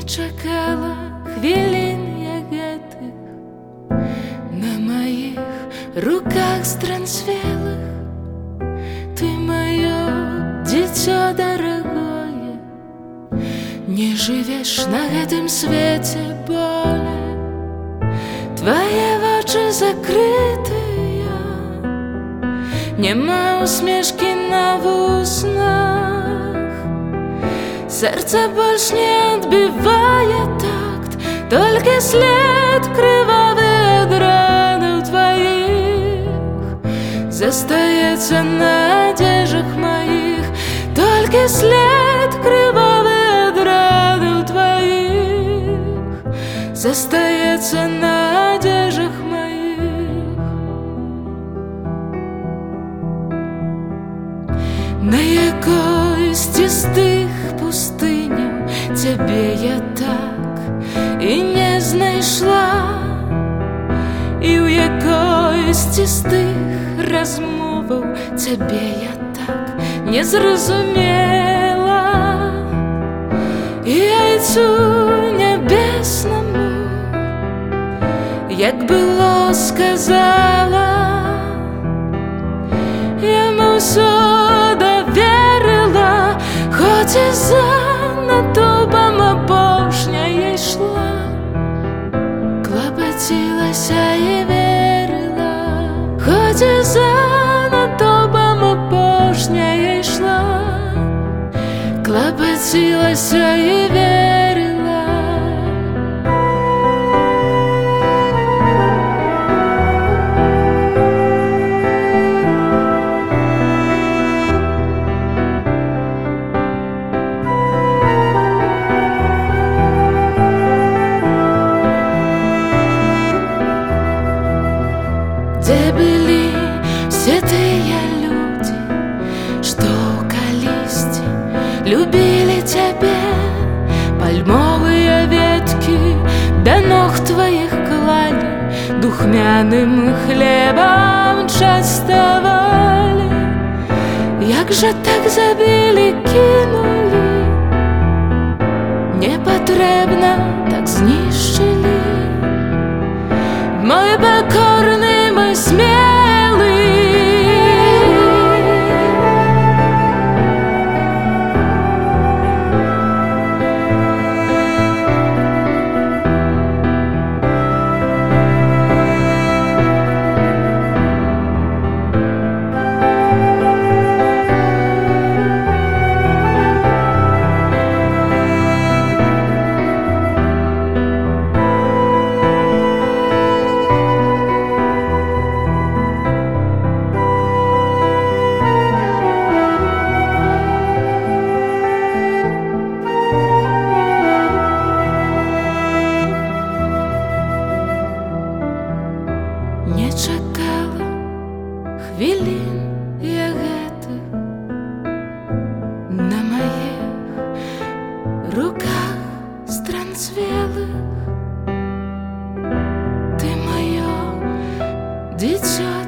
чакала хвілін я гэтых на маіх руках странцвелых. Ты маё дзіцё дарагое, не жывеш на гэтым свеце болей. Твае вочы закрытыя, няма усмешкі на вуснах. Сэрца больш не адбівае такт, толькі след крывавы ад ранаў тваіх. Застаецца на адзежах маіх толькі след крывавы ад ранаў тваіх. Застаецца на адзежах маіх. На якойсьці з тых пустыняў цябе я так і не знайшла, і ў якойсьці з тых размоваў цябе я так не зразумела. І Айцу нябеснаму, як было сказала, яму ўсё даверыла, хоць і за натоўпам апошняя ішла. Клапацілася і верыла, хоць і за натоўпам апошняя ішла. Клапацілася і верыла. Дзе былі все тыя людзі, што калісьці любілі цябе? Пальмовыя веткі да ног тваіх клалі, духмяным хлебам частавалі. Як жа так забілі, кінулі, непатрэбна так знішчылі. Мой пакорны, мой смелы, не чакала хвілін я гэтых на маіх руках странцвелых. Ты маё дзіцё